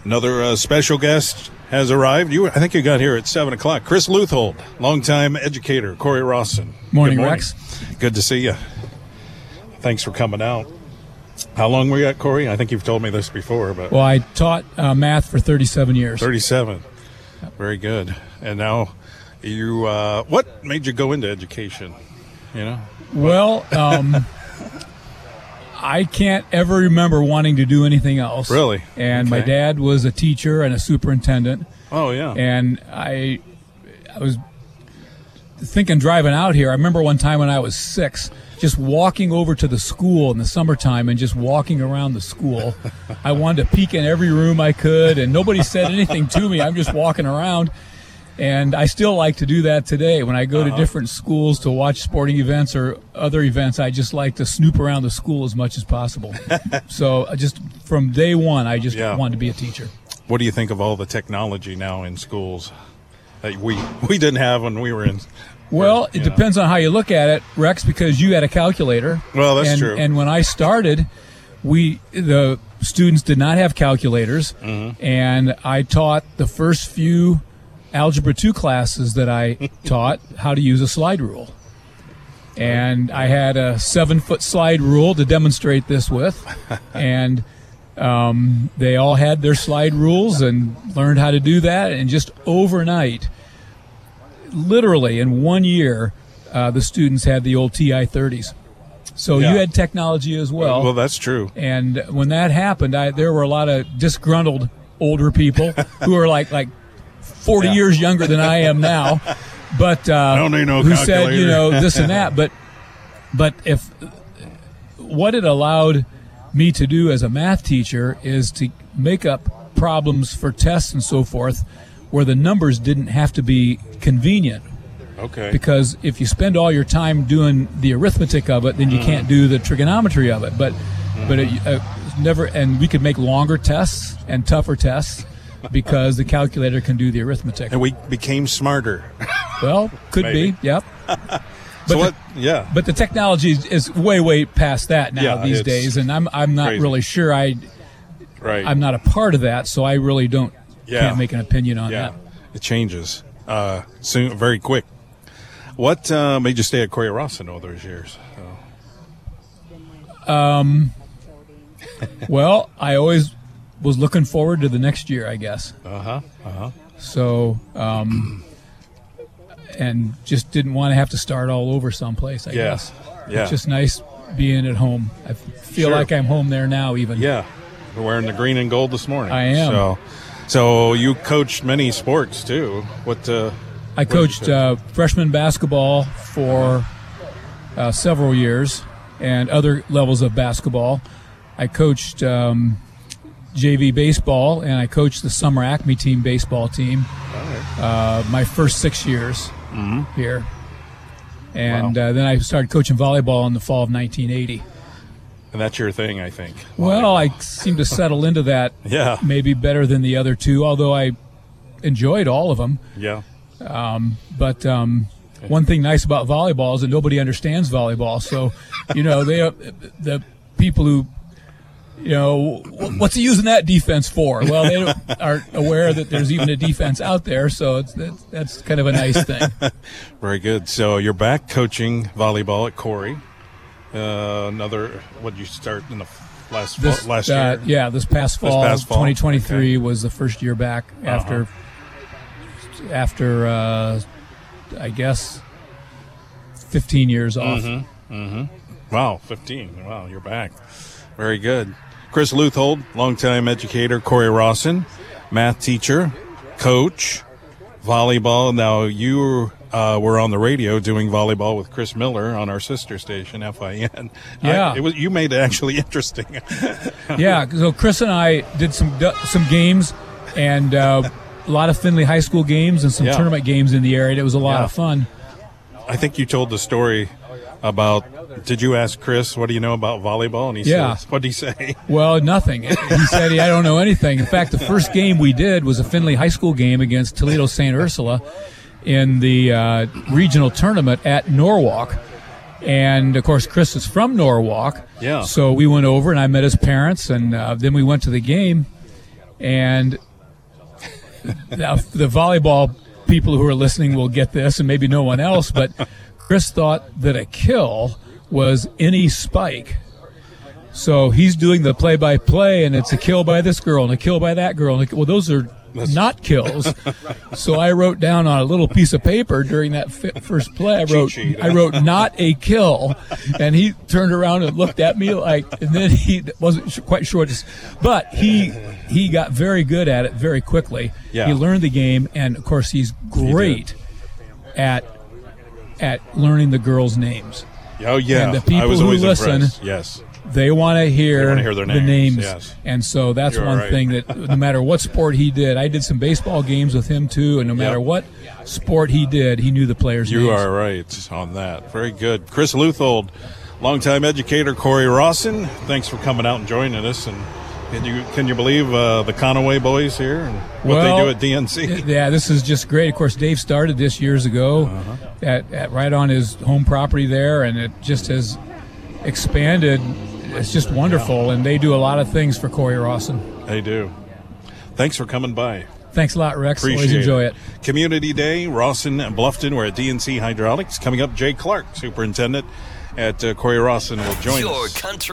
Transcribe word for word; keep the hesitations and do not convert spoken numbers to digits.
Another uh, special guest has arrived. You, I think you got here at seven o'clock. Chris Leuthold, longtime educator, Corey Rawson. Morning, Good morning, Rex. Good to see you. Thanks for coming out. How long were you at, Corey? I think you've told me this before. But Well, I taught uh, math for thirty-seven years. thirty-seven. Very good. And now you, uh, what made you go into education? You know? Well, um, I can't ever remember wanting to do anything else. Really? And my Okay. dad was a teacher and a superintendent. Oh, yeah. And I, I was thinking driving out here. I remember one time when I was six, just walking over to the school in the summertime and just walking around the school. I wanted to peek in every room I could, and nobody said anything to me. I'm just walking around. And I still like to do that today. When I go Uh-huh. to different schools to watch sporting events or other events, I just like to snoop around the school as much as possible. So I just from day one, I just Yeah. wanted to be a teacher. What do you think of all the technology now in schools that we we didn't have when we were in? Well, it Yeah. depends on how you look at it, Rex, because you had a calculator. Well, that's and, true. And when I started, we the students did not have calculators, Mm-hmm. and I taught the first few Algebra two classes that I taught how to use a slide rule. And I had a seven-foot slide rule to demonstrate this with, and um, they all had their slide rules and learned how to do that, and just overnight, literally in one year, uh, the students had the old T I thirties. So Yeah. you had technology as well. Well, that's true. And when that happened, I, there were a lot of disgruntled older people who were like like forty Yeah. years younger than I am now, but uh, don't need no who said, you calculator. know, this and that. But but if what it allowed me to do as a math teacher is to make up problems for tests and so forth where the numbers didn't have to be convenient. Okay. Because if you spend all your time doing the arithmetic of it, then you can't do the trigonometry of it. But but it, uh, never, and we could make longer tests and tougher tests because the calculator can do the arithmetic. And we became smarter. Well, could Maybe. be, yep. so But what? the, Yeah. but the technology is, is way way past that now Yeah, these it's days, and I'm I'm not crazy. really sure. I Right. I'm not a part of that, so I really don't Yeah. can't make an opinion on yeah. that. It changes uh, soon, very quick. What uh, made you stay at Corey Rawson all those years? Oh. Well, I always was looking forward to the next year, I guess. Uh huh. Uh huh. So, um, and just didn't want to have to start all over someplace, I Yeah. guess. Yeah. It's just nice being at home. I feel Sure. like I'm home there now, even. Yeah. We're wearing the green and gold this morning. I am. So, so you coached many sports too. What? Uh, I what did you coached coach? uh, freshman basketball for uh, several years and other levels of basketball. I coached um, J V baseball, and I coached the Summer Acme team baseball team uh, my first six years here. And Wow. uh, then I started coaching volleyball in the fall of nineteen eighty. And that's your thing, I think. Well, I seem to settle into that Yeah. maybe better than the other two, although I enjoyed all of them. Yeah. But um, one thing nice about volleyball is that nobody understands volleyball. So, you know, they the people who, you know, what's he using that defense for? Well, they don't, aren't aware that there's even a defense out there. So it's that's, that's kind of a nice thing. Very good. So you're back coaching volleyball at Corey. Uh, another. What did you start in the last This, fall, last uh, year? yeah, this past This fall, past fall? twenty twenty-three was the first year back after, after uh, I guess, fifteen years off. Mm-hmm. Wow, fifteen. Wow, you're back. Very good. Chris Leuthold, longtime educator. Corey Rawson, math teacher, coach, volleyball. Now you uh, were on the radio doing volleyball with Chris Miller on our sister station, F I N. Yeah. I, it was you made it actually interesting. Yeah, so Chris and I did some some games and uh, a lot of Findlay High School games and some Yeah. tournament games in the area. It was a lot Yeah. of fun. I think you told the story about. Did you ask Chris what do you know about volleyball? And he Yeah. said, what did he say? Well, nothing. He said, I don't know anything. In fact, the first game we did was a Findlay High School game against Toledo Saint Ursula in the uh, regional tournament at Norwalk. And, of course, Chris is from Norwalk. Yeah. So we went over, and I met his parents, and uh, then we went to the game. And now the volleyball people who are listening will get this, and maybe no one else, but Chris thought that a kill was any spike. So he's doing the play-by-play, and it's a kill by this girl and a kill by that girl. And a, well, those are That's not kills. So I wrote down on a little piece of paper during that fi- first play, I wrote, I wrote not a kill, and he turned around and looked at me like, and then he wasn't quite sure. Just, but he he got very good at it very quickly. Yeah. He learned the game, and of course he's great he at at learning the girls' names. Oh yeah, and the people I was who always listen. impressed. Yes. They want to hear, hear their the names, names, yes. And so that's You're one right. thing that no matter what sport he did, I did some baseball games with him too, and no matter Yep. what sport he did, he knew the players' You names. are right on that. Very good. Chris Luthold, longtime educator, Corey Rawson, thanks for coming out and joining us. And can you can you believe uh, the Conaway boys here and what Well, they do at D N C? Yeah, this is just great. Of course, Dave started this years ago Uh-huh. at, at right on his home property there, and it just has expanded. It's just wonderful, and they do a lot of things for Corey Rawson. They do. Thanks for coming by. Thanks a lot, Rex. Appreciate Always enjoy it. Community Day, Rawson and Bluffton. We're at D N C Hydraulics. Coming up, Jay Clark, superintendent at uh, Corey Rawson, will join Your us. country.